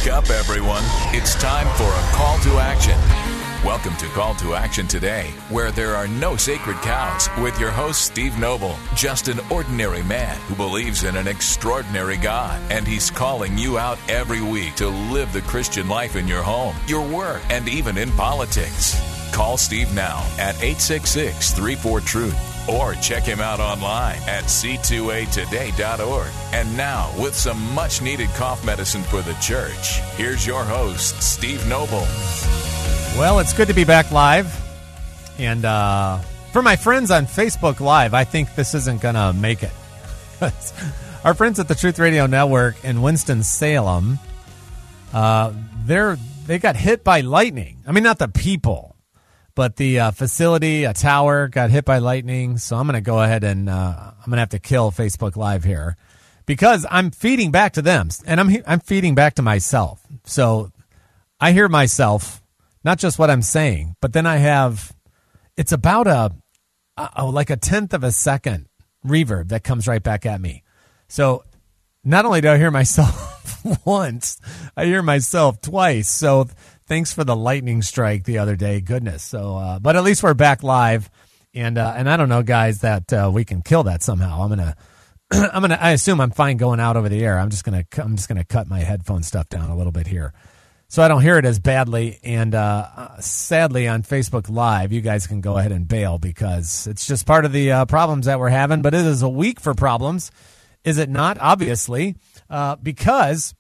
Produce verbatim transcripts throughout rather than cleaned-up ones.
Wake up, everyone. It's time for a call to action. Welcome to Call to Action today, where there are no sacred cows, with your host, Steve Noble, just an ordinary man who believes in an extraordinary God, and he's calling you out every week to live the Christian life in your home, your work, and even in politics. Call Steve now at eight six six, three four, truth. Or check him out online at c two a today dot org. And now, with some much-needed cough medicine for the church, here's your host, Steve Noble. Well, it's good to be back live. And uh, for my friends on Facebook Live, I think this isn't going to make it. Our friends at the Truth Radio Network in Winston-Salem, uh, they're, they got hit by lightning. I mean, not the people. But the uh, facility, a tower, got hit by lightning. So I'm going to go ahead and uh, I'm going to have to kill Facebook Live here because I'm feeding back to them, and I'm I'm feeding back to myself. So I hear myself, not just what I'm saying, but then I have it's about a, a like a tenth of a second reverb that comes right back at me. So not only do I hear myself once, I hear myself twice. So thanks for the lightning strike the other day. Goodness. So, uh, but at least we're back live, and uh, and I don't know, guys, that uh, we can kill that somehow. I'm gonna, I'm gonna. I assume I'm fine going out over the air. I'm just gonna, I'm just gonna cut my headphone stuff down a little bit here, so I don't hear it as badly. And uh, sadly, on Facebook Live, you guys can go ahead and bail because it's just part of the uh, problems that we're having. But it is a week for problems, is it not? Obviously, uh, because.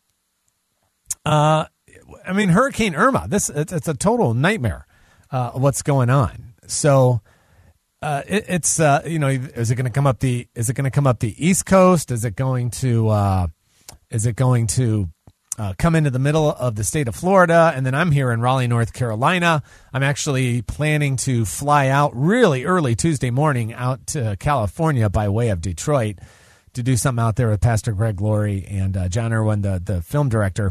Uh, I mean, Hurricane Irma, this it's, it's a total nightmare, uh, what's going on. So uh, it, it's, uh, you know, is it going to come up the, is it going to come up the East Coast? Is it going to, uh, is it going to uh, come into the middle of the state of Florida? And then I'm here in Raleigh, North Carolina. I'm actually planning to fly out really early Tuesday morning out to California by way of Detroit to do something out there with Pastor Greg Laurie and uh, John Irwin, the, the film director.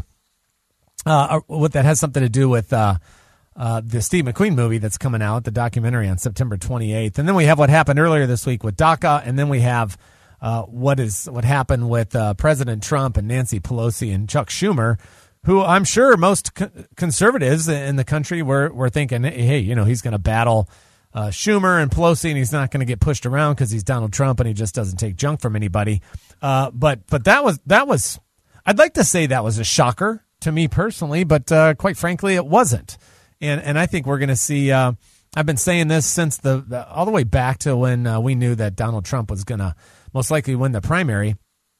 Uh, what that has something to do with uh, uh, the Steve McQueen movie that's coming out, the documentary on September twenty-eighth, and then we have what happened earlier this week with DACA, and then we have uh, what is what happened with uh, President Trump and Nancy Pelosi and Chuck Schumer, who I'm sure most co- conservatives in the country were were thinking, hey, you know, he's going to battle uh, Schumer and Pelosi, and he's not going to get pushed around because he's Donald Trump and he just doesn't take junk from anybody. Uh, but but that was that was I'd like to say that was a shocker to me personally, but uh, quite frankly, it wasn't. And and I think we're going to see, uh, I've been saying this since the, the all the way back to when uh, we knew that Donald Trump was going to most likely win the primary,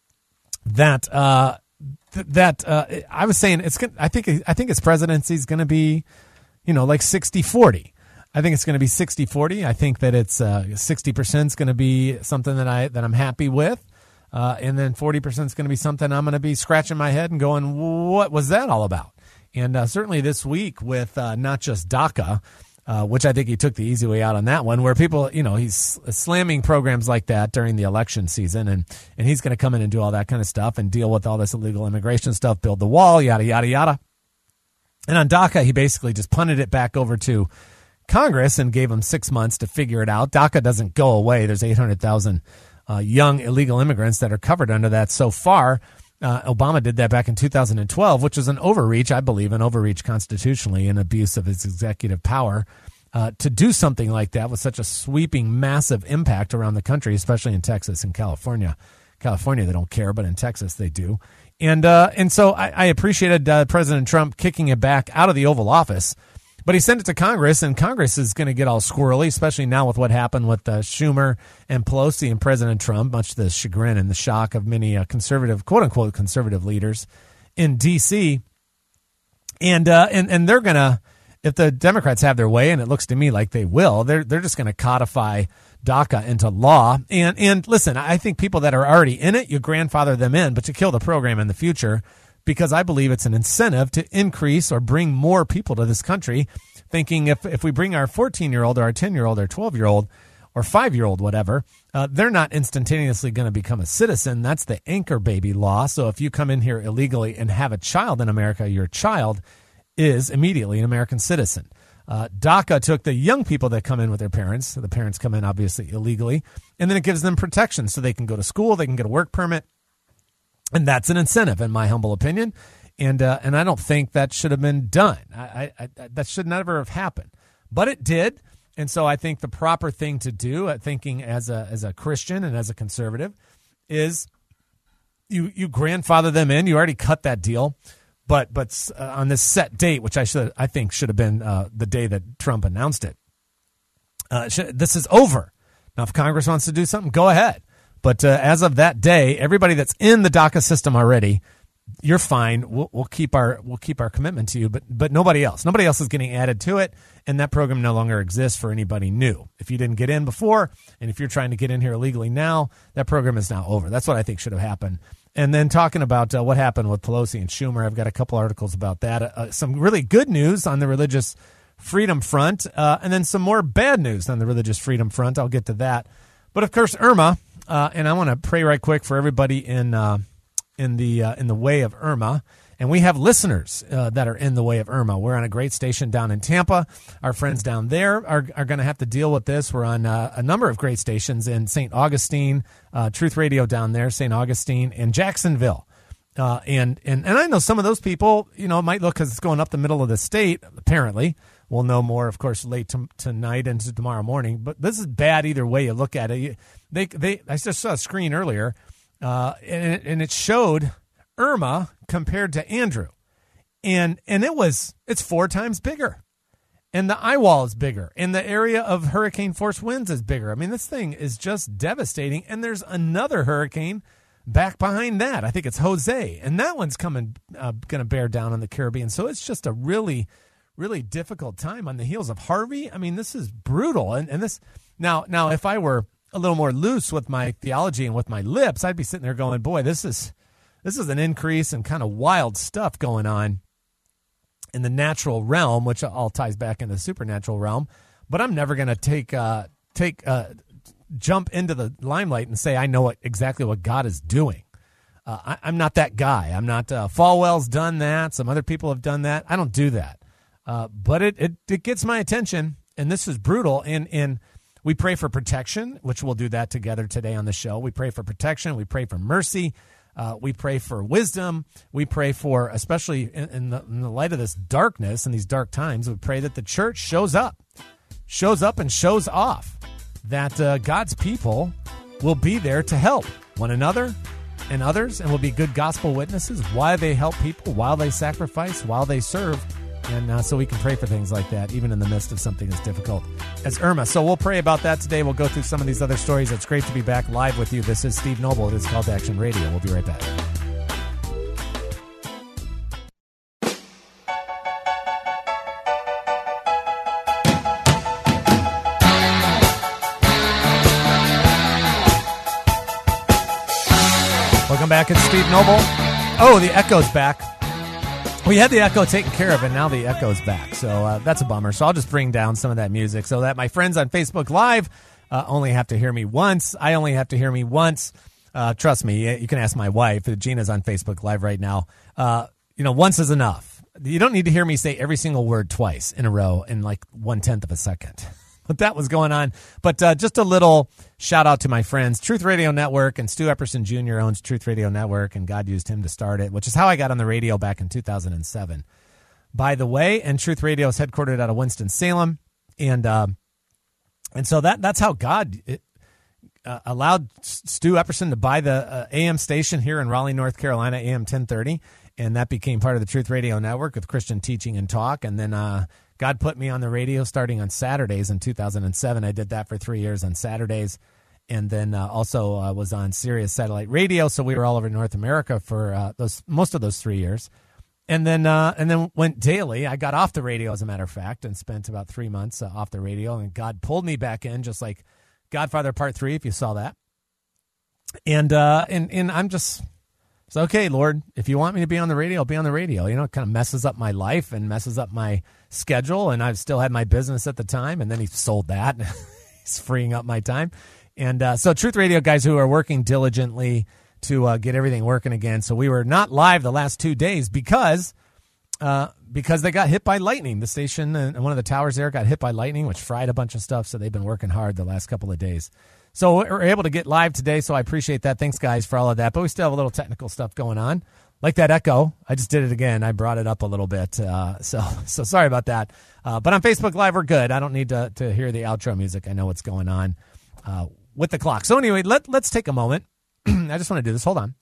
that uh, th- that uh, I was saying it's gonna, I think I think his presidency is going to be, you know, like sixty forty. I think it's going to be sixty forty. I think that it's uh, sixty percent is going to be something that I that I'm happy with. Uh, and then forty percent is going to be something I'm going to be scratching my head and going, what was that all about? And uh, certainly this week with uh, not just DACA, uh, which I think he took the easy way out on that one, where people, you know, he's slamming programs like that during the election season. And, and he's going to come in and do all that kind of stuff and deal with all this illegal immigration stuff, build the wall, yada, yada, yada. And on DACA, he basically just punted it back over to Congress and gave them six months to figure it out. DACA doesn't go away. There's eight hundred thousand Uh, young illegal immigrants that are covered under that so far. Uh, Obama did that back in two thousand twelve, which was an overreach, I believe, an overreach constitutionally, an abuse of his executive power uh, to do something like that with such a sweeping, massive impact around the country, especially in Texas and California. California, they don't care, but in Texas, they do. And uh, and so I, I appreciated uh, President Trump kicking it back out of the Oval Office. But he sent it to Congress, and Congress is going to get all squirrely, especially now with what happened with uh, Schumer and Pelosi and President Trump, much to the chagrin and the shock of many uh, conservative, quote-unquote, conservative leaders in D C. And uh, and and they're going to, if the Democrats have their way, and it looks to me like they will, they're they're just going to codify DACA into law. And, and listen, I think people that are already in it, you grandfather them in, but you kill the program in the future, because I believe it's an incentive to increase or bring more people to this country, thinking if, if we bring our fourteen-year-old or our ten-year-old or twelve-year-old or five-year-old, whatever, uh, they're not instantaneously going to become a citizen. That's the anchor baby law. So if you come in here illegally and have a child in America, your child is immediately an American citizen. Uh, DACA took the young people that come in with their parents. So the parents come in obviously illegally, and then it gives them protection so they can go to school, they can get a work permit. And that's an incentive, in my humble opinion. And uh, and I don't think that should have been done. I, I, I, that should never have happened. But it did. And so I think the proper thing to do, uh, thinking as a as a Christian and as a conservative, is you you grandfather them in. You already cut that deal. But but uh, on this set date, which I should I think should have been uh, the day that Trump announced it, uh, should, this is over. Now, if Congress wants to do something, go ahead. But uh, as of that day, everybody that's in the DACA system already, you're fine. We'll, we'll keep our we'll keep our commitment to you, but but nobody else. Nobody else is getting added to it, and that program no longer exists for anybody new. If you didn't get in before, and if you're trying to get in here illegally now, that program is now over. That's what I think should have happened. And then talking about uh, what happened with Pelosi and Schumer, I've got a couple articles about that. Uh, some really good news on the religious freedom front, uh, and then some more bad news on the religious freedom front. I'll get to that. But of course, Irma, uh, and I want to pray right quick for everybody in. Uh, in the uh, in the way of Irma, and we have listeners uh, that are in the way of Irma. We're on a great station down in Tampa. Our friends down there are are going to have to deal with this. We're on uh, a number of great stations in Saint Augustine, uh, Truth Radio down there, Saint Augustine, and Jacksonville. Uh, and, and and I know some of those people, you know, might look because it's going up the middle of the state, apparently. We'll know more, of course, late to, tonight into tomorrow morning. But this is bad either way you look at it. They they I just saw a screen earlier. Uh, and, it, and it showed Irma compared to Andrew, and and it was it's four times bigger, and the eye wall is bigger, and the area of hurricane force winds is bigger. I mean, this thing is just devastating. And there's another hurricane back behind that. I think it's Jose, and that one's coming uh, going to bear down on the Caribbean. So it's just a really, really difficult time on the heels of Harvey. I mean, this is brutal, and and this now now if I were a little more loose with my theology and with my lips, I'd be sitting there going, boy, this is this is an increase in kind of wild stuff going on in the natural realm, which all ties back into the supernatural realm. But I'm never going to take uh, take uh, jump into the limelight and say I know what, exactly what God is doing. Uh, I, I'm not that guy. I'm not uh, Falwell's done that. Some other people have done that. I don't do that. Uh, but it, it it gets my attention, and this is brutal. And and we pray for protection, which we'll do that together today on the show. We pray for protection. We pray for mercy. Uh, we pray for wisdom. We pray for, especially in, in, the, in the light of this darkness and these dark times, we pray that the church shows up, shows up and shows off, that uh, God's people will be there to help one another and others, and will be good gospel witnesses while they help people, while they sacrifice, while they serve. And uh, so we can pray for things like that, even in the midst of something as difficult as Irma. So we'll pray about that today. We'll go through some of these other stories. It's great to be back live with you. This is Steve Noble. It is Call to Action Radio. We'll be right back. Welcome back. It's Steve Noble. Oh, the echo's back. We had the echo taken care of, and now the echo's back. So uh, that's a bummer. So I'll just bring down some of that music so that my friends on Facebook Live uh, only have to hear me once. I only have to hear me once. Uh, trust me, you can ask my wife. Gina's on Facebook Live right now. Uh, you know, once is enough. You don't need to hear me say every single word twice in a row in like one-tenth of a second. But that was going on. But uh, just a little shout out to my friends, Truth Radio Network, and Stu Epperson Junior owns Truth Radio Network, and God used him to start it, which is how I got on the radio back in two thousand seven. By the way, and Truth Radio is headquartered out of Winston-Salem, and uh, and so that that's how God it, uh, allowed Stu Epperson to buy the uh, A M station here in Raleigh, North Carolina, A M ten thirty, and that became part of the Truth Radio Network with Christian teaching and talk, and then uh, God put me on the radio starting on Saturdays in two thousand seven. I did that for three years on Saturdays, and then uh, also uh, was on Sirius Satellite Radio, so we were all over North America for uh, those most of those three years. And then uh, and then went daily. I got off the radio, as a matter of fact, and spent about three months uh, off the radio, and God pulled me back in, just like Godfather Part three, if you saw that. And uh, and and I'm just... So, okay, Lord, if you want me to be on the radio, I'll be on the radio. You know, it kind of messes up my life and messes up my schedule, and I've still had my business at the time, and then he sold that. He's freeing up my time. And uh, so Truth Radio guys who are working diligently to uh, get everything working again. So we were not live the last two days because uh, because they got hit by lightning. The station and one of the towers there got hit by lightning, which fried a bunch of stuff, so they've been working hard the last couple of days. So we're able to get live today, so I appreciate that. Thanks, guys, for all of that. But we still have a little technical stuff going on. like that echo. I just did it again. I brought it up a little bit. Uh, so so sorry about that. Uh, but on Facebook Live, we're good. I don't need to, to hear the outro music. I know what's going on uh, with the clock. So anyway, let, let's take a moment. I just want to do this. Hold on.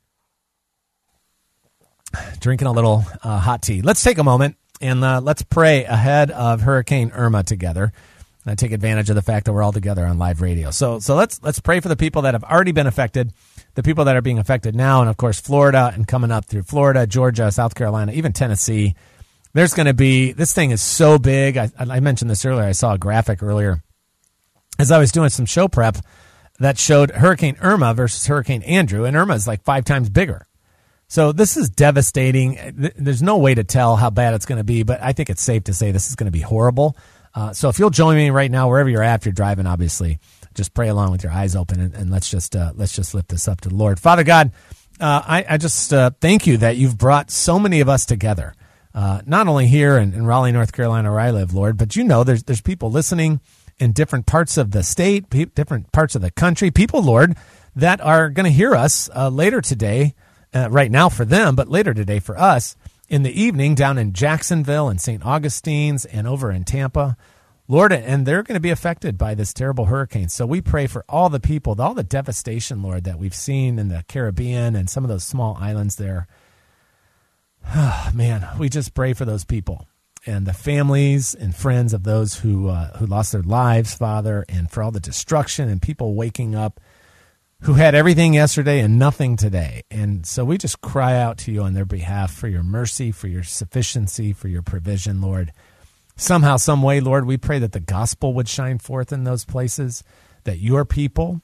Drinking a little uh, hot tea. Let's take a moment and uh, let's pray ahead of Hurricane Irma together. I take advantage of the fact that we're all together on live radio. So so let's let's pray for the people that have already been affected, the people that are being affected now, and of course Florida and coming up through Florida, Georgia, South Carolina, even Tennessee. There's going to be, this thing is so big. I, I mentioned this earlier. I saw a graphic earlier as I was doing some show prep that showed Hurricane Irma versus Hurricane Andrew, and Irma is like five times bigger. So this is devastating. There's no way to tell how bad it's going to be, but I think it's safe to say this is going to be horrible. Uh, so if you'll join me right now, wherever you're at, if you're driving, obviously, just pray along with your eyes open, and, and let's just uh, let's just lift this up to the Lord. Father God, uh, I, I just uh, thank you that you've brought so many of us together, uh, not only here in, in Raleigh, North Carolina, where I live, Lord, but you know there's there's people listening in different parts of the state, pe- different parts of the country, people, Lord, that are going to hear us uh, later today, uh, right now for them, but later today for us, in the evening down in Jacksonville and Saint Augustine's and over in Tampa, Lord, and they're going to be affected by this terrible hurricane. So we pray for all the people, all the devastation, Lord, that we've seen in the Caribbean and some of those small islands there. Oh, man, we just pray for those people and the families and friends of those who uh, who lost their lives, Father, and for all the destruction and people waking up who had everything yesterday and nothing today. And so we just cry out to you on their behalf for your mercy, for your sufficiency, for your provision, Lord. Somehow, some way, Lord, we pray that the gospel would shine forth in those places, that your people,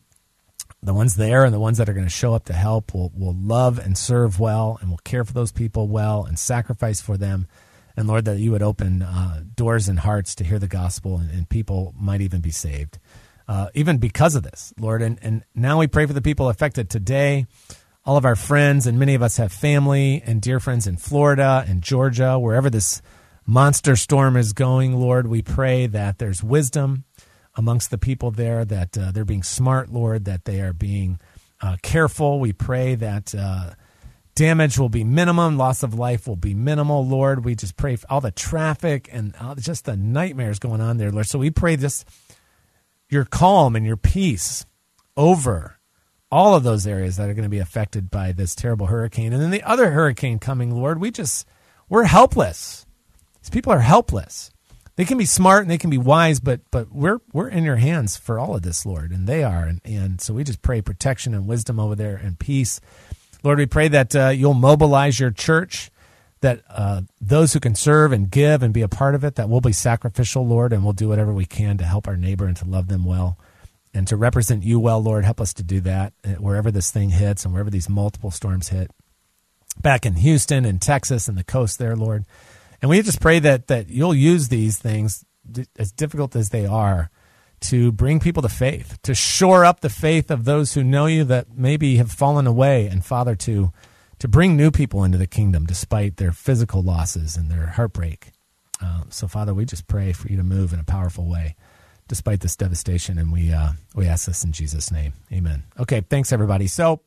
the ones there and the ones that are going to show up to help, will, will love and serve well and will care for those people well and sacrifice for them. And, Lord, that you would open uh, doors and hearts to hear the gospel, and, and people might even be saved. Uh, even because of this, Lord. And, and now we pray for the people affected today, all of our friends, and many of us have family and dear friends in Florida and Georgia, wherever this monster storm is going, Lord. We pray that there's wisdom amongst the people there, that uh, they're being smart, Lord, that they are being uh, careful. We pray that uh, damage will be minimum, loss of life will be minimal, Lord. We just pray for all the traffic and all, just the nightmares going on there, Lord. So we pray this, your calm and your peace over all of those areas that are going to be affected by this terrible hurricane. And then the other hurricane coming, Lord, we just, we're helpless. These people are helpless. They can be smart and they can be wise, but but we're we're in your hands for all of this, Lord, and they are. And, and so we just pray protection and wisdom over there and peace. Lord, we pray that uh, you'll mobilize your church, that uh, those who can serve and give and be a part of it, that we'll be sacrificial, Lord, and we'll do whatever we can to help our neighbor and to love them well and to represent you well, Lord. Help us to do that wherever this thing hits and wherever these multiple storms hit. Back in Houston and Texas and the coast there, Lord. And we just pray that that you'll use these things, as difficult as they are, to bring people to faith, to shore up the faith of those who know you that maybe have fallen away, and, Father, to to bring new people into the kingdom despite their physical losses and their heartbreak. Um, so, Father, we just pray for you to move in a powerful way despite this devastation, and we uh, we ask this in Jesus' name. Amen. Okay, thanks, everybody. So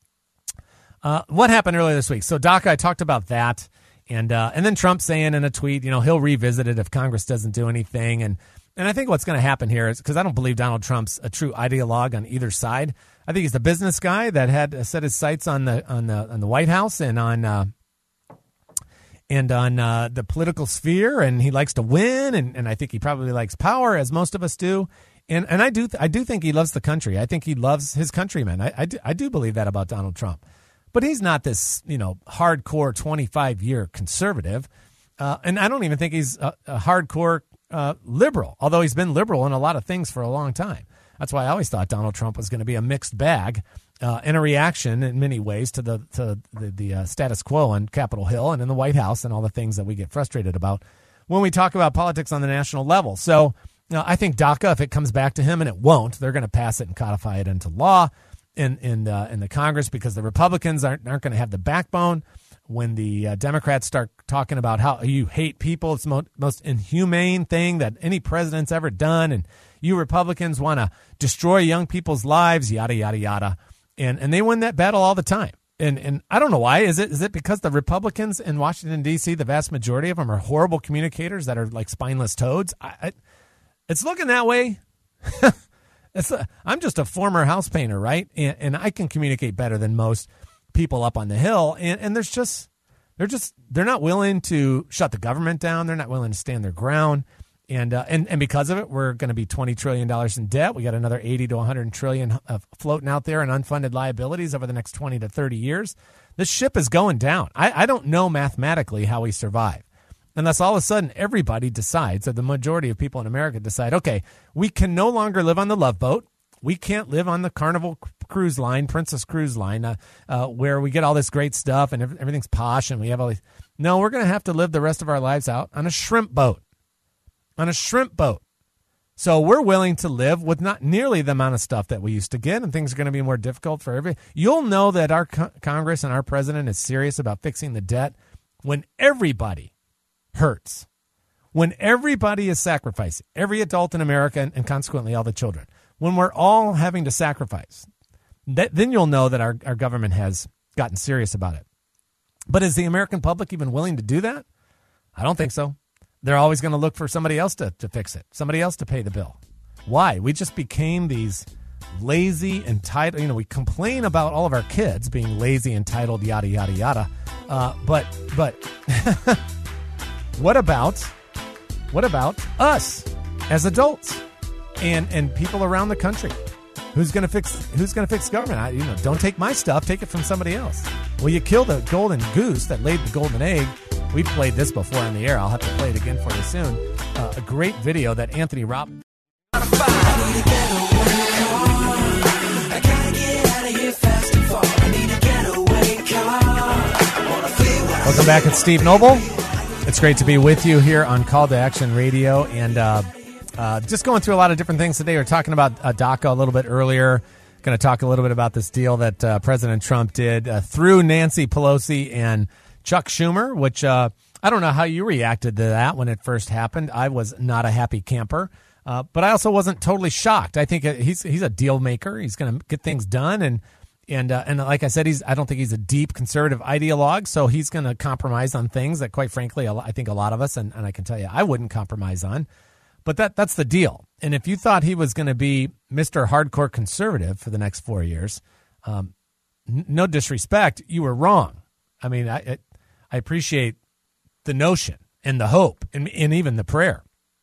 uh, what happened earlier this week? So, DACA, I talked about that. And uh, and then Trump saying in a tweet, you know, he'll revisit it if Congress doesn't do anything. And and I think what's going to happen here is, because I don't believe Donald Trump's a true ideologue on either side. I think he's a business guy that had uh, set his sights on the on the on the White House and on uh, and on uh, the political sphere, and he likes to win, and, and I think he probably likes power, as most of us do. And and I do I do think he loves the country. I think he loves his countrymen. I I do, I do believe that about Donald Trump. But he's not this, you know, hardcore twenty-five year conservative. Uh, and I don't even think he's a, a hardcore uh, liberal, although he's been liberal in a lot of things for a long time. That's why I always thought Donald Trump was going to be a mixed bag uh, and a reaction in many ways to the to the, the uh, status quo on Capitol Hill and in the White House and all the things that we get frustrated about when we talk about politics on the national level. So you know, I think DACA, if it comes back to him, and it won't, they're going to pass it and codify it into law in in, uh, in the Congress, because the Republicans aren't, aren't going to have the backbone when the uh, Democrats start talking about how you hate people. It's the mo- most inhumane thing that any president's ever done, and you Republicans want to destroy young people's lives, yada, yada, yada. And and they win that battle all the time. And and I don't know why. Is it is it because the Republicans in Washington, D C, the vast majority of them are horrible communicators that are like spineless toads? I, I, it's looking that way. it's a, I'm just a former house painter, right? And, and I can communicate better than most people up on the Hill. And, and there's just they're just they're not willing to shut the government down. They're not willing to stand their ground. And uh, and and because of it, we're going to be twenty trillion dollars in debt. We got another eighty to one hundred trillion dollars of floating out there in unfunded liabilities over the next twenty to thirty years. This ship is going down. I, I don't know mathematically how we survive unless all of a sudden everybody decides, or the majority of people in America decide, okay, we can no longer live on the Love Boat. We can't live on the Carnival Cruise Line, Princess Cruise Line, uh, uh, where we get all this great stuff and everything's posh and we have all these. No, we're going to have to live the rest of our lives out on a shrimp boat. On a shrimp boat. So we're willing to live with not nearly the amount of stuff that we used to get, and things are going to be more difficult for every. You'll know that our co- Congress and our president is serious about fixing the debt when everybody hurts, when everybody is sacrificing, every adult in America and, and consequently all the children, when we're all having to sacrifice, that, then you'll know that our, our government has gotten serious about it. But is the American public even willing to do that? I don't think so. They're always going to look for somebody else to, to fix it, somebody else to pay the bill. Why? We just became these lazy, entitled, you know, we complain about all of our kids being lazy, entitled, yada, yada, yada. Uh, but but what about what about us as adults and and people around the country? Who's going to fix who's going to fix government? I, you know, don't take my stuff, take it from somebody else. Well, you kill the golden goose that laid the golden egg. We've played this before on the air. I'll have to play it again for you soon. Uh, a great video that Anthony Robbins. Welcome back. It's Steve Noble. It's great to be with you here on Call to Action Radio. And uh, uh, just going through a lot of different things today. We were talking about uh, DACA a little bit earlier. Going to talk a little bit about this deal that uh, President Trump did uh, through Nancy Pelosi and Chuck Schumer, which uh, I don't know how you reacted to that when it first happened. I was not a happy camper, uh, but I also wasn't totally shocked. I think he's he's a deal maker. He's going to get things done, and and uh, and like I said, he's I don't think he's a deep conservative ideologue, so he's going to compromise on things that, quite frankly, I think a lot of us, and, and I can tell you, I wouldn't compromise on. But that that's the deal. And if you thought he was going to be Mister Hardcore Conservative for the next four years, um, n- no disrespect, you were wrong. I mean, I. I I appreciate the notion and the hope and, and even the prayer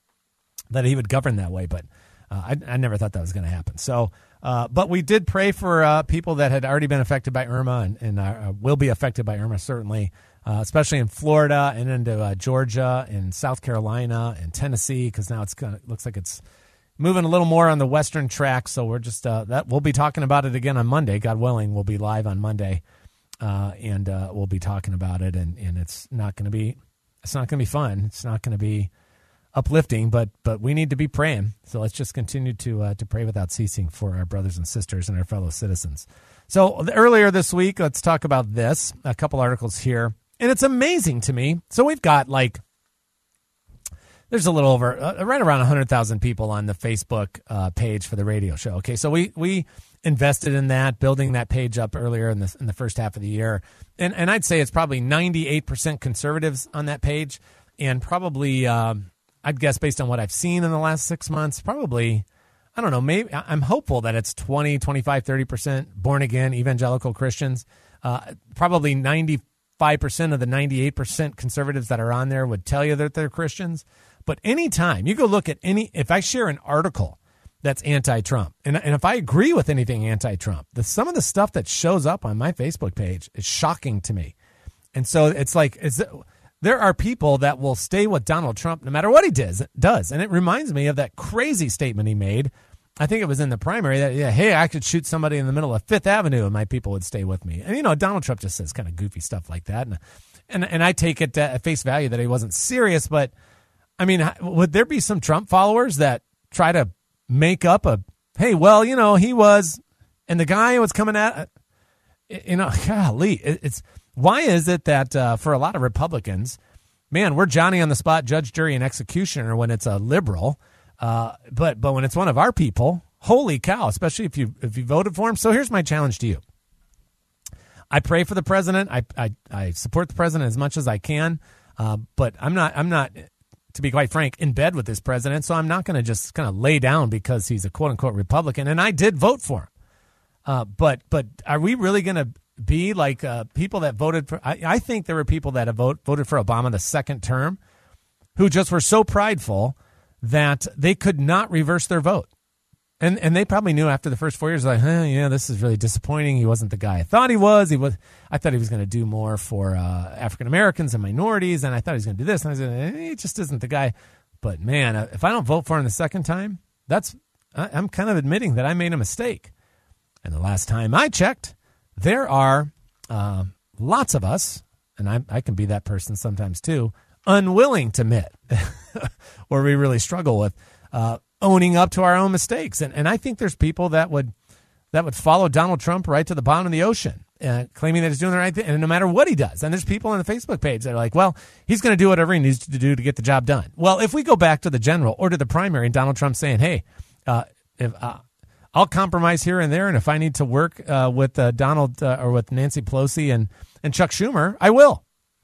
that he would govern that way, but uh, I, I never thought that was going to happen. So, uh, but we did pray for uh, people that had already been affected by Irma and, and uh, will be affected by Irma, certainly, uh, especially in Florida and into uh, Georgia and South Carolina and Tennessee, because now it's gonna, it looks like it's moving a little more on the western track. So we're just uh, that we'll be talking about it again on Monday, God willing. We'll be live on Monday. Uh, and uh, we'll be talking about it, and, and it's not going to be it's not going to be fun. It's not going to be uplifting, but but we need to be praying. So let's just continue to uh, to pray without ceasing for our brothers and sisters and our fellow citizens. So earlier this week, let's talk about this. A couple articles here, and it's amazing to me. So we've got like there's a little over uh, right around one hundred thousand people on the Facebook uh, page for the radio show. Okay, so we we. invested in that, building that page up earlier in the in the first half of the year, and and I'd say it's probably ninety-eight percent conservatives on that page, and probably um, I'd guess based on what I've seen in the last six months, probably I don't know, maybe I'm hopeful that it's twenty, twenty-five, thirty percent born again evangelical Christians. Uh, probably ninety-five percent of the ninety-eight percent conservatives that are on there would tell you that they're Christians. But anytime you go look at any, if I share an article that's anti-Trump. And, and if I agree with anything anti-Trump, the, some of the stuff that shows up on my Facebook page is shocking to me. And so it's like, it's, there are people that will stay with Donald Trump no matter what he does. does. And it reminds me of that crazy statement he made. I think it was in the primary that, yeah, hey, I could shoot somebody in the middle of Fifth Avenue and my people would stay with me. And, you know, Donald Trump just says kind of goofy stuff like that. And, and, and I take it at face value that he wasn't serious. But, I mean, would there be some Trump followers that try to make up a, hey, well, you know, he was, and the guy was coming at, you know, golly, it's, why is it that uh, for a lot of Republicans, man, we're Johnny on the spot, judge, jury, and executioner when it's a liberal, uh, but but when it's one of our people, holy cow, especially if you if you voted for him. So here's my challenge to you. I pray for the president. I, I, I support the president as much as I can. Uh, but I'm not, I'm not, to be quite frank, in bed with this president. So I'm not going to just kind of lay down because he's a quote unquote Republican. And I did vote for him. Uh, but, but are we really going to be like uh, people that voted for, I, I think there were people that have vote, voted for Obama the second term who just were so prideful that they could not reverse their vote. And and they probably knew after the first four years, like, huh, yeah, this is really disappointing. He wasn't the guy I thought he was. He was. I thought he was going to do more for uh, African Americans and minorities, and I thought he was going to do this. And I was going, eh, he just isn't the guy. But man, if I don't vote for him the second time, that's I, I'm kind of admitting that I made a mistake. And the last time I checked, there are uh, lots of us, and I, I can be that person sometimes too, unwilling to admit, or we really struggle with uh, owning up to our own mistakes. And and I think there's people that would that would follow Donald Trump right to the bottom of the ocean, uh, claiming that he's doing the right thing, and no matter what he does. And there's people on the Facebook page that are like, well, he's going to do whatever he needs to do to get the job done. Well, if we go back to the general or to the primary, and Donald Trump saying, hey, uh, if uh, I'll compromise here and there, and if I need to work uh, with uh, Donald uh, or with Nancy Pelosi and, and Chuck Schumer, I will.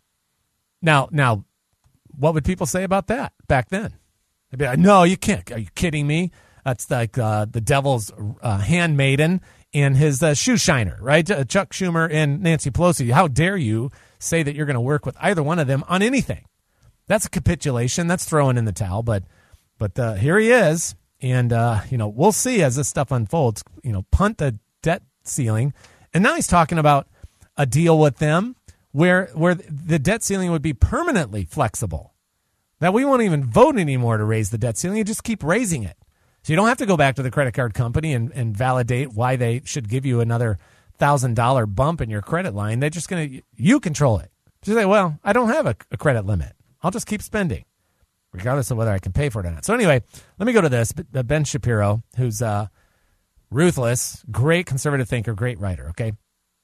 Now, now, what would people say about that back then? They'd be like, no, you can't. Are you kidding me? That's like uh, the devil's uh, handmaiden and his uh, shoe shiner, right? Uh, Chuck Schumer and Nancy Pelosi. How dare you say that you're going to work with either one of them on anything? That's a capitulation. That's throwing in the towel. But but uh, here he is. And, uh, you know, we'll see as this stuff unfolds, you know, punt the debt ceiling. And now he's talking about a deal with them where where the debt ceiling would be permanently flexible. That we won't even vote anymore to raise the debt ceiling. You just keep raising it. So you don't have to go back to the credit card company and, and validate why they should give you another one thousand dollars bump in your credit line. They're just going to, you control it. Just say, well, I don't have a, a credit limit. I'll just keep spending, regardless of whether I can pay for it or not. So anyway, let me go to this. Ben Shapiro, who's uh, ruthless, great conservative thinker, great writer, okay?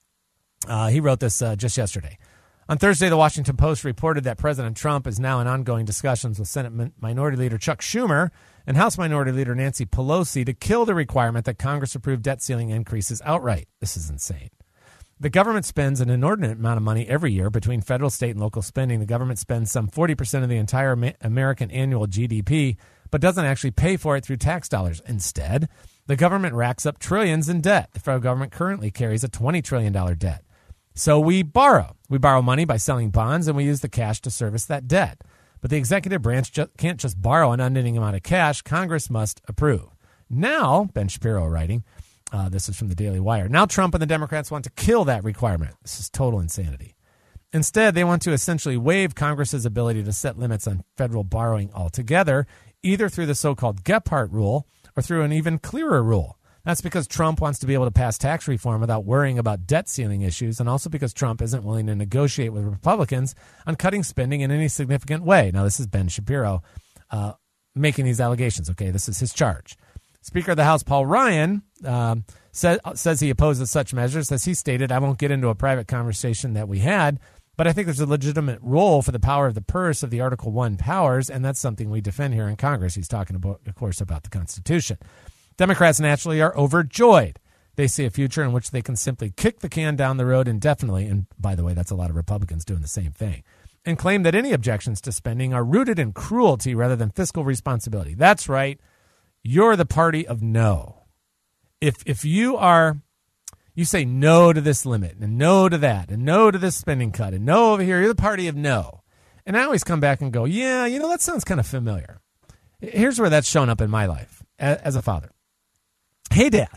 Uh, he wrote this uh, just yesterday. On Thursday, the Washington Post reported that President Trump is now in ongoing discussions with Senate Minority Leader Chuck Schumer and House Minority Leader Nancy Pelosi to kill the requirement that Congress approve debt ceiling increases outright. This is insane. The government spends an inordinate amount of money every year between federal, state, and local spending. The government spends some forty percent of the entire American annual G D P, but doesn't actually pay for it through tax dollars. Instead, the government racks up trillions in debt. The federal government currently carries a twenty trillion dollars debt. So we borrow. We borrow money by selling bonds, and we use the cash to service that debt. But the executive branch ju- can't just borrow an unending amount of cash. Congress must approve. Now, Ben Shapiro writing, uh, this is from the Daily Wire, now Trump and the Democrats want to kill that requirement. This is total insanity. Instead, they want to essentially waive Congress's ability to set limits on federal borrowing altogether, either through the so-called Gephardt rule or through an even clearer rule. That's because Trump wants to be able to pass tax reform without worrying about debt ceiling issues, and also because Trump isn't willing to negotiate with Republicans on cutting spending in any significant way. Now, this is Ben Shapiro uh, making these allegations. Okay, this is his charge. Speaker of the House Paul Ryan um, say, says he opposes such measures. As he stated, I won't get into a private conversation that we had, but I think there's a legitimate role for the power of the purse of the Article one powers, and that's something we defend here in Congress. He's talking, about, of course, about the Constitution. Democrats naturally are overjoyed. They see a future in which they can simply kick the can down the road indefinitely, and by the way, that's a lot of Republicans doing the same thing, and claim that any objections to spending are rooted in cruelty rather than fiscal responsibility. That's right. You're the party of no. If if you are, you say no to this limit, and no to that, and no to this spending cut, and no over here, you're the party of no. And I always come back and go, yeah, you know, that sounds kind of familiar. Here's where that's shown up in my life as a father. Hey, Dad,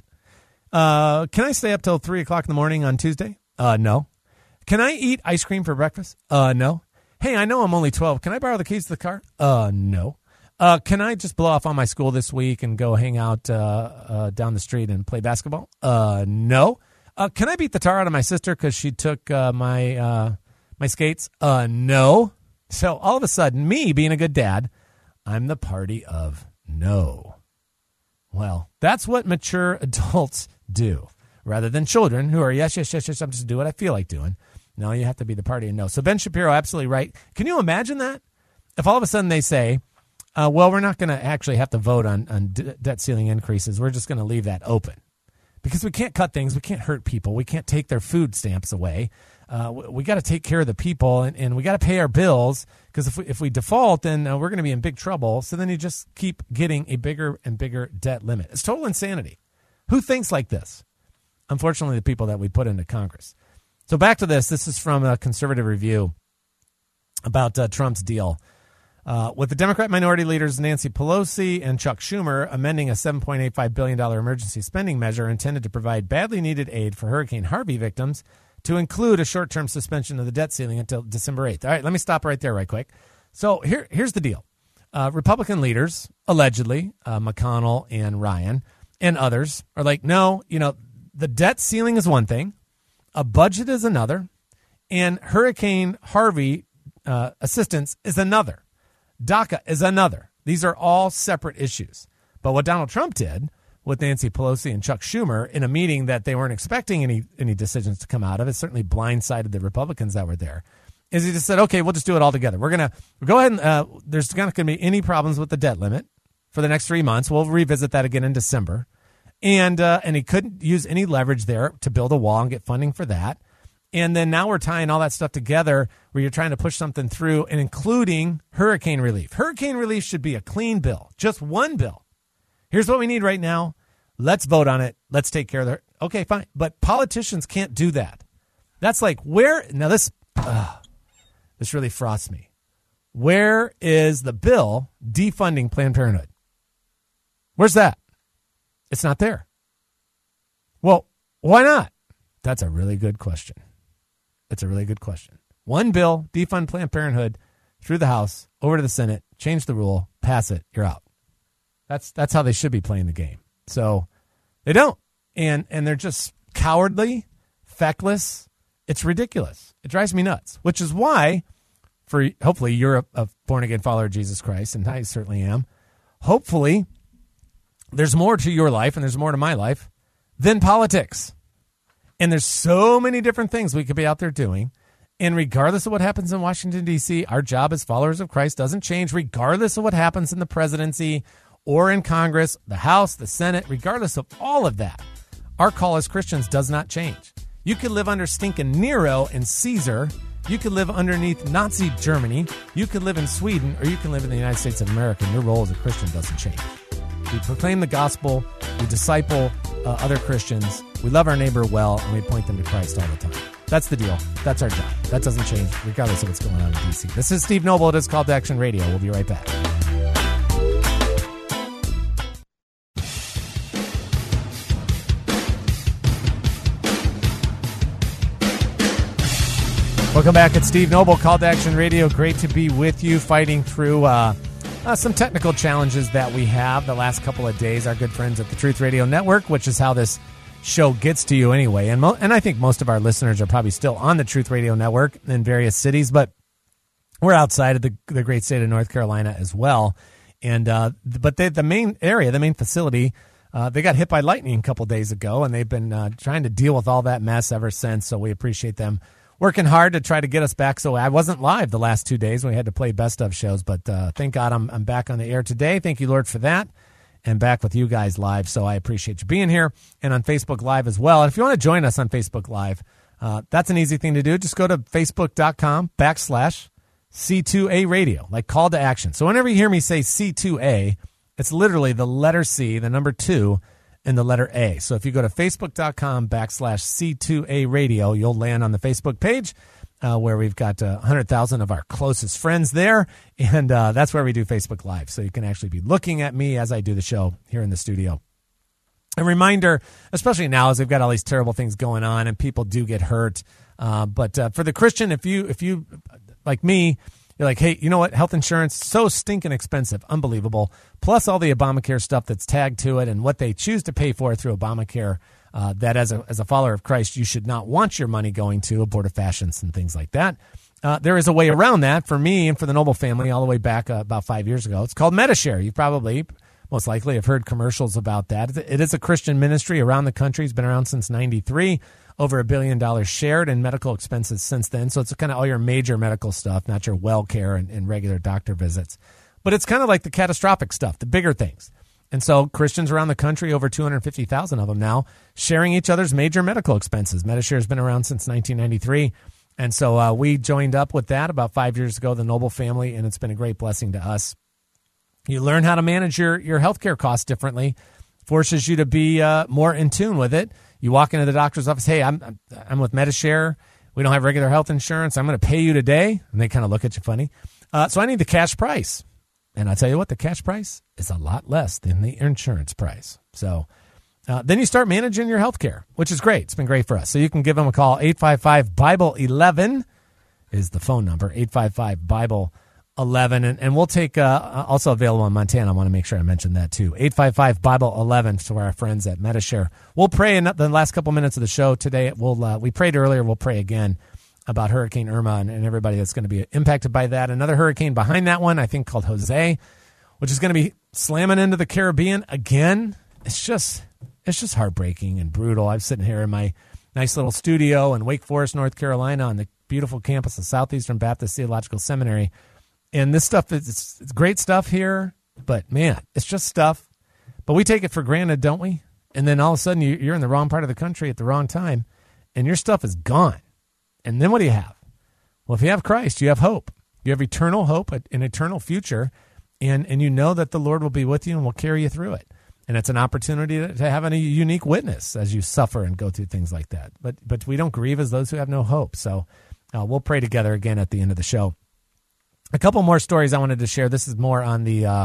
uh, can I stay up till three o'clock in the morning on Tuesday? Uh, no. Can I eat ice cream for breakfast? Uh, no. Hey, I know I'm only twelve. Can I borrow the keys to the car? Uh, no. Uh, can I just blow off on my school this week and go hang out uh, uh, down the street and play basketball? Uh, no. Uh, can I beat the tar out of my sister because she took uh, my uh, my skates? Uh, no. So all of a sudden, me being a good dad, I'm the party of no. Well, that's what mature adults do, rather than children who are, yes, yes, yes, yes, I'm just doing what I feel like doing. No, you have to be the party and no. So Ben Shapiro, absolutely right. Can you imagine that? If all of a sudden they say, uh, well, we're not going to actually have to vote on, on d- debt ceiling increases. We're just going to leave that open. because we can't cut things. We can't hurt people. We can't take their food stamps away. Uh, we we got to take care of the people, and, and we got to pay our bills, because if we, if we default, then uh, we're going to be in big trouble. So then you just keep getting a bigger and bigger debt limit. It's total insanity. Who thinks like this? Unfortunately, the people that we put into Congress. So back to this. This is from a Conservative Review about uh, Trump's deal. Uh, with the Democrat minority leaders Nancy Pelosi and Chuck Schumer amending a seven point eight five billion dollars emergency spending measure intended to provide badly needed aid for Hurricane Harvey victims, to include a short-term suspension of the debt ceiling until December eighth. All right, let me stop right there right quick. So here, here's the deal. Uh, Republican leaders, allegedly, uh, McConnell and Ryan and others, are like, no, you know, the debt ceiling is one thing, a budget is another, and Hurricane Harvey uh, assistance is another. DACA is another. These are all separate issues. But what Donald Trump did with Nancy Pelosi and Chuck Schumer in a meeting that they weren't expecting any any decisions to come out of, it certainly blindsided the Republicans that were there, is he just said, okay, we'll just do it all together. We're going to go ahead and uh, there's not going to be any problems with the debt limit for the next three months. We'll revisit that again in December. And, uh, and he couldn't use any leverage there to build a wall and get funding for that. And then now we're tying all that stuff together where you're trying to push something through, and including hurricane relief. Hurricane relief should be a clean bill, just one bill. Here's what we need right now. Let's vote on it. Let's take care of it. Okay, fine. But politicians can't do that. That's like where now this uh, this really frosts me. Where is the bill defunding Planned Parenthood? Where's that? It's not there. Well, why not? That's a really good question. It's a really good question. One bill, defund Planned Parenthood, through the House, over to the Senate, change the rule, pass it, you're out. That's that's how they should be playing the game. So they don't. And and they're just cowardly, feckless. It's ridiculous. It drives me nuts, which is why, for hopefully you're a, a born-again follower of Jesus Christ, and I certainly am. Hopefully there's more to your life and there's more to my life than politics. And there's so many different things we could be out there doing. And regardless of what happens in Washington, D C, our job as followers of Christ doesn't change, regardless of what happens in the presidency or in Congress, the House, the Senate, regardless of all of that. Our call as Christians does not change. You could live under stinking Nero and Caesar. You could live underneath Nazi Germany. You could live in Sweden, or you can live in the United States of America. And your role as a Christian doesn't change. We proclaim the gospel. We disciple uh, other Christians. We love our neighbor well, and we point them to Christ all the time. That's the deal. That's our job. That doesn't change regardless of what's going on in D C. This is Steve Noble. It is Call to Action Radio. We'll be right back. Welcome back. It's Steve Noble, Call to Action Radio. Great to be with you, fighting through uh, uh, some technical challenges that we have the last couple of days. Our good friends at the Truth Radio Network, which is how this show gets to you anyway. And mo- and I think most of our listeners are probably still on the Truth Radio Network in various cities, but we're outside of the, the great state of North Carolina as well. And uh, but they, the main area, the main facility, uh, they got hit by lightning a couple days ago, and they've been uh, trying to deal with all that mess ever since. So we appreciate them working hard to try to get us back. So I wasn't live the last two days. We had to play best of shows, but uh, thank God I'm I'm back on the air today. Thank you, Lord, for that. And back with you guys live. So I appreciate you being here, and on Facebook Live as well. And if you want to join us on Facebook Live, uh, that's an easy thing to do. Just go to facebook.com backslash C2A radio, like call to action. So whenever you hear me say C two A, it's literally the letter C, the number two, and the letter A. So if you go to facebook.com backslash C2A radio, you'll land on the Facebook page uh, where we've got uh, one hundred thousand of our closest friends there. And uh, that's where we do Facebook Live. So you can actually be looking at me as I do the show here in the studio. A reminder, especially now as we've got all these terrible things going on and people do get hurt. Uh, but uh, for the Christian, if you, if you, like me, you're like, hey, you know what? Health insurance, so stinking expensive. Unbelievable. Plus all the Obamacare stuff that's tagged to it and what they choose to pay for through Obamacare, uh, that as a as a follower of Christ, you should not want your money going to abortifacients and things like that. Uh, there is a way around that for me and for the Noble family all the way back uh, about five years ago. It's called Medi-Share. You probably, most likely, have heard commercials about that. It is a Christian ministry around the country. It's been around since ninety-three. Over a billion dollars shared in medical expenses since then. So it's kind of all your major medical stuff, not your well care and, and regular doctor visits. But it's kind of like the catastrophic stuff, the bigger things. And so Christians around the country, over two hundred fifty thousand of them now, sharing each other's major medical expenses. Medishare has been around since nineteen ninety-three. And so uh, we joined up with that about five years ago, the Noble family, and it's been a great blessing to us. You learn how to manage your, your healthcare costs differently, forces you to be uh, more in tune with it. You walk into the doctor's office, hey, I'm I'm with Medishare. We don't have regular health insurance. I'm going to pay you today. And they kind of look at you funny. Uh, so I need the cash price. And I'll tell you what, the cash price is a lot less than the insurance price. So uh, then you start managing your health care, which is great. It's been great for us. So you can give them a call. eight five five Bible eleven is the phone number, eight five five Bible eleven. And, and we'll take, uh, also available in Montana. I want to make sure I mention that too. eight five five Bible eleven to our friends at Medishare. We'll pray in the last couple minutes of the show today. We'll uh, We prayed earlier. We'll pray again about Hurricane Irma and, and everybody that's going to be impacted by that. Another hurricane behind that one, I think, called Jose, which is going to be slamming into the Caribbean again. It's just it's just heartbreaking and brutal. I'm sitting here in my nice little studio in Wake Forest, North Carolina, on the beautiful campus of Southeastern Baptist Theological Seminary. And this stuff, is it's, it's great stuff here, but, man, it's just stuff. But we take it for granted, don't we? And then all of a sudden you, you're in the wrong part of the country at the wrong time, and your stuff is gone. And then what do you have? Well, if you have Christ, you have hope. You have eternal hope, an eternal future, and, and you know that the Lord will be with you and will carry you through it. And it's an opportunity to, to have a unique witness as you suffer and go through things like that. But but we don't grieve as those who have no hope. So uh, we'll pray together again at the end of the show. A couple more stories I wanted to share. This is more on the, uh,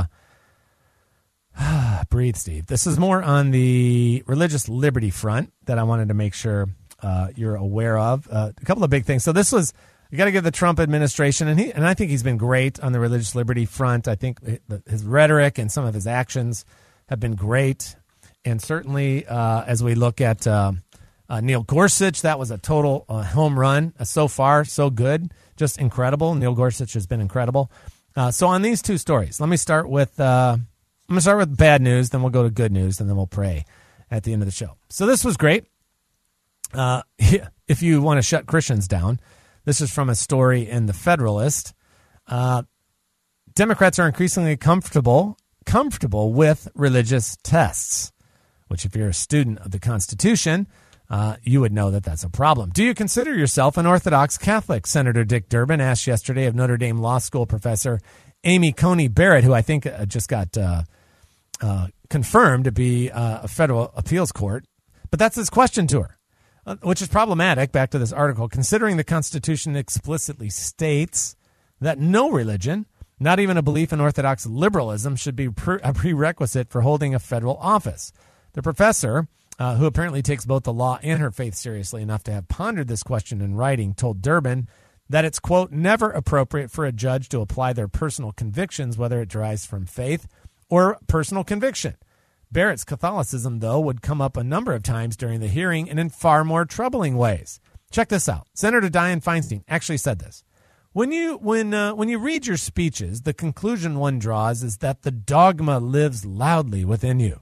breathe, Steve. This is more on the religious liberty front that I wanted to make sure uh, you're aware of. Uh, a couple of big things. So this was, you got to give the Trump administration, and he, and I think he's been great on the religious liberty front. I think his rhetoric and some of his actions have been great. And certainly uh, as we look at uh, uh, Neil Gorsuch, that was a total uh, home run. Uh, so far, so good. Just incredible. Neil Gorsuch has been incredible. Uh, so on these two stories, let me start with, uh, I'm going to start with bad news, then we'll go to good news, and then we'll pray at the end of the show. So this was great. Uh, if you want to shut Christians down, this is from a story in The Federalist. Uh, Democrats are increasingly comfortable comfortable with religious tests, which if you're a student of the Constitution, uh, you would know that that's a problem. Do you consider yourself an Orthodox Catholic? Senator Dick Durbin asked yesterday of Notre Dame Law School professor Amy Coney Barrett, who I think uh, just got uh, uh, confirmed to be uh, a federal appeals court. But that's his question to her, uh, which is problematic. Back to this article. Considering the Constitution explicitly states that no religion, not even a belief in Orthodox liberalism, should be pre- a prerequisite for holding a federal office. The professor, uh, who apparently takes both the law and her faith seriously enough to have pondered this question in writing, told Durbin that it's, quote, never appropriate for a judge to apply their personal convictions, whether it derives from faith or personal conviction. Barrett's Catholicism, though, would come up a number of times during the hearing and in far more troubling ways. Check this out. Senator Dianne Feinstein actually said this. When you when uh, when you read your speeches, the conclusion one draws is that the dogma lives loudly within you.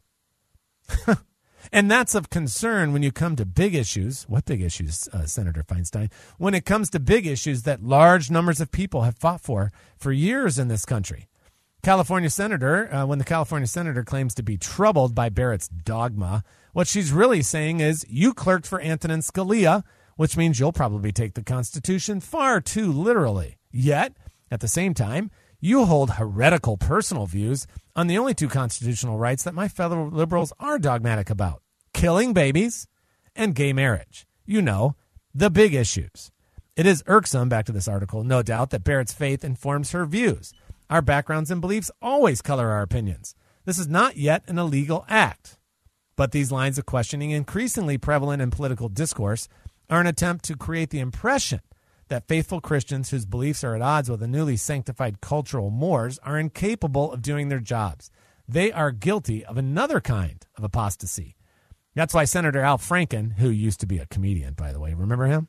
And that's of concern when you come to big issues. What big issues, uh, Senator Feinstein? When it comes to big issues that large numbers of people have fought for for years in this country. California Senator, uh, when the California Senator claims to be troubled by Barrett's dogma, what she's really saying is, you clerked for Antonin Scalia, which means you'll probably take the Constitution far too literally. Yet, at the same time, you hold heretical personal views on the only two constitutional rights that my fellow liberals are dogmatic about: killing babies and gay marriage. You know, the big issues. It is irksome, back to this article, no doubt, that Barrett's faith informs her views. Our backgrounds and beliefs always color our opinions. This is not yet an illegal act. But these lines of questioning, increasingly prevalent in political discourse, are an attempt to create the impression that faithful Christians whose beliefs are at odds with the newly sanctified cultural mores are incapable of doing their jobs. They are guilty of another kind of apostasy. That's why Senator Al Franken, who used to be a comedian, by the way, remember him?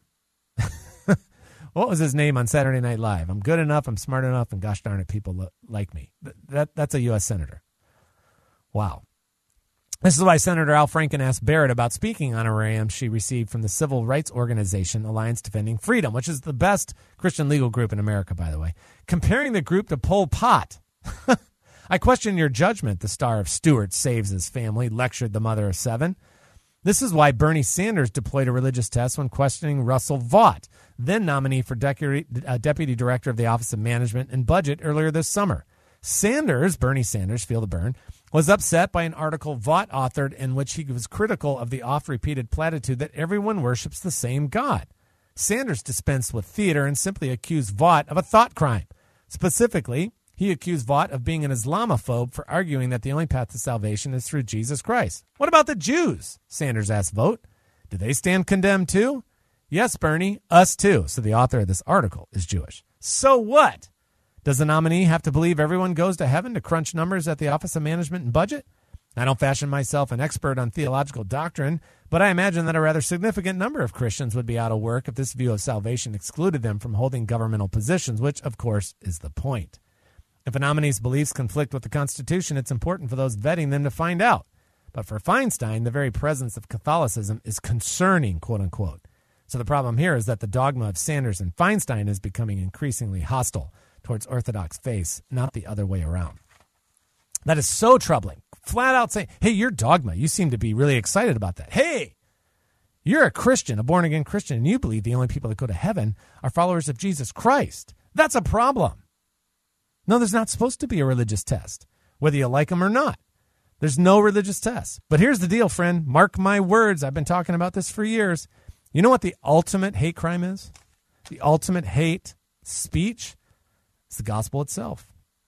What was his name on Saturday Night Live? I'm good enough, I'm smart enough, and gosh darn it, people lo- like me. That, that's a U S senator. Wow. This is why Senator Al Franken asked Barrett about speaking honorarium she received from the civil rights organization Alliance Defending Freedom, which is the best Christian legal group in America, by the way, comparing the group to Pol Pot. I question your judgment, the star of Stewart Saves His Family lectured the mother of seven. This is why Bernie Sanders deployed a religious test when questioning Russell Vought, then nominee for Deputy, uh, Deputy Director of the Office of Management and Budget earlier this summer. Sanders, Bernie Sanders, feel the burn, was upset by an article Vought authored in which he was critical of the oft-repeated platitude that everyone worships the same God. Sanders dispensed with theater and simply accused Vought of a thought crime. Specifically, he accused Vought of being an Islamophobe for arguing that the only path to salvation is through Jesus Christ. What about the Jews? Sanders asked Vought. Do they stand condemned too? Yes, Bernie, us too. So the author of this article is Jewish. So what? Does the nominee have to believe everyone goes to heaven to crunch numbers at the Office of Management and Budget? I don't fashion myself an expert on theological doctrine, but I imagine that a rather significant number of Christians would be out of work if this view of salvation excluded them from holding governmental positions, which, of course, is the point. If a nominee's beliefs conflict with the Constitution, it's important for those vetting them to find out. But for Feinstein, the very presence of Catholicism is concerning, quote unquote. So the problem here is that the dogma of Sanders and Feinstein is becoming increasingly hostile towards Orthodox faiths, not the other way around. That is so troubling. Flat out saying, hey, your dogma, you seem to be really excited about that. Hey, you're a Christian, a born-again Christian, and you believe the only people that go to heaven are followers of Jesus Christ. That's a problem. No, there's not supposed to be a religious test, whether you like them or not. There's no religious test. But here's the deal, friend. Mark my words. I've been talking about this for years. You know what the ultimate hate crime is? The ultimate hate speech? It's the gospel itself.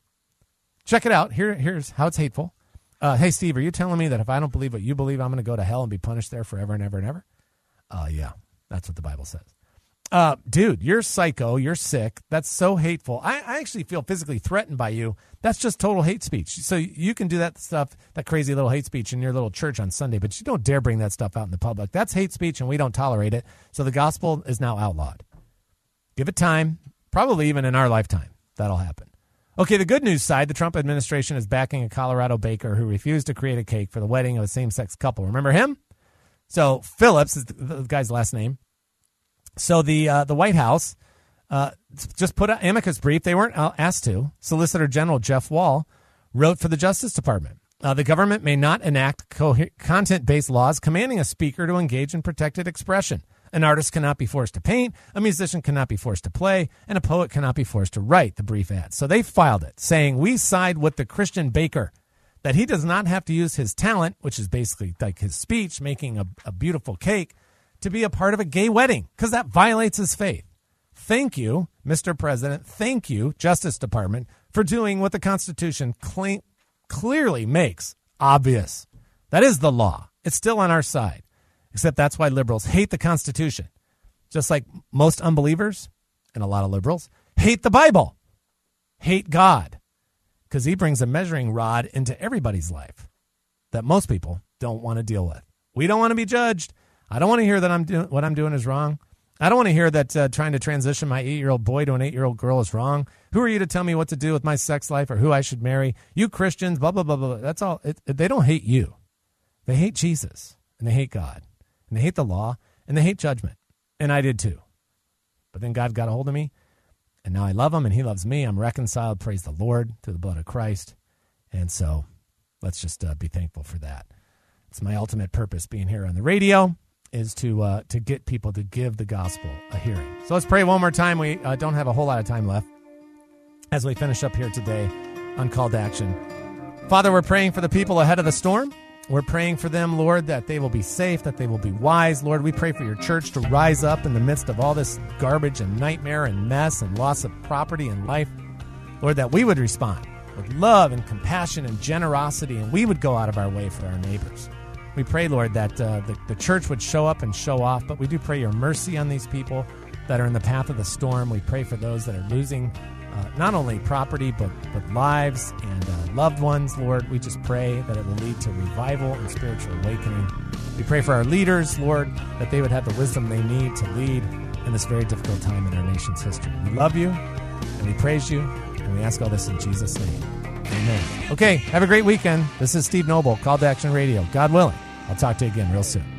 Check it out. Here, here's how it's hateful. Uh, hey, Steve, are you telling me that if I don't believe what you believe, I'm going to go to hell and be punished there forever and ever and ever? Uh, yeah, that's what the Bible says. Uh, dude, you're psycho. You're sick. That's so hateful. I, I actually feel physically threatened by you. That's just total hate speech. So you can do that stuff, that crazy little hate speech in your little church on Sunday, but you don't dare bring that stuff out in the public. That's hate speech, and we don't tolerate it. So the gospel is now outlawed. Give it time, probably even in our lifetime. That'll happen. Okay, the good news side, the Trump administration is backing a Colorado baker who refused to create a cake for the wedding of a same-sex couple. Remember him? So Phillips is the, the guy's last name. So the uh, the White House uh, just put an amicus brief. They weren't asked to. Solicitor General Jeff Wall wrote for the Justice Department. Uh, the government may not enact co- content-based laws commanding a speaker to engage in protected expression. An artist cannot be forced to paint, a musician cannot be forced to play, and a poet cannot be forced to write, the brief adds. So they filed it, saying, we side with the Christian baker, that he does not have to use his talent, which is basically like his speech, making a, a beautiful cake, to be a part of a gay wedding, because that violates his faith. Thank you, Mister President. Thank you, Justice Department, for doing what the Constitution cl- clearly makes obvious. That is the law. It's still on our side. Except that's why liberals hate the Constitution. Just like most unbelievers, and a lot of liberals, hate the Bible, hate God, because he brings a measuring rod into everybody's life that most people don't want to deal with. We don't want to be judged. I don't want to hear that I'm doing what I'm doing is wrong. I don't want to hear that uh, trying to transition my eight-year-old boy to an eight-year-old girl is wrong. Who are you to tell me what to do with my sex life or who I should marry? You Christians, blah, blah, blah, blah. That's all. It, they don't hate you. They hate Jesus, and they hate God. And they hate the law, and they hate judgment. And I did too. But then God got a hold of me, and now I love him, and he loves me. I'm reconciled, praise the Lord, through the blood of Christ. And so let's just uh, be thankful for that. It's my ultimate purpose being here on the radio is to uh, to get people to give the gospel a hearing. So let's pray one more time. We uh, don't have a whole lot of time left as we finish up here today on Call to Action. Father, we're praying for the people ahead of the storm. We're praying for them, Lord, that they will be safe, that they will be wise. Lord, we pray for your church to rise up in the midst of all this garbage and nightmare and mess and loss of property and life. Lord, that we would respond with love and compassion and generosity, and we would go out of our way for our neighbors. We pray, Lord, that uh, the, the church would show up and show off, but we do pray your mercy on these people that are in the path of the storm. We pray for those that are losing Uh, not only property, but, but lives and uh, loved ones, Lord. We just pray that it will lead to revival and spiritual awakening. We pray for our leaders, Lord, that they would have the wisdom they need to lead in this very difficult time in our nation's history. We love you, and we praise you, and we ask all this in Jesus' name. Amen. Okay, have a great weekend. This is Steve Noble, Call to Action Radio. God willing, I'll talk to you again real soon.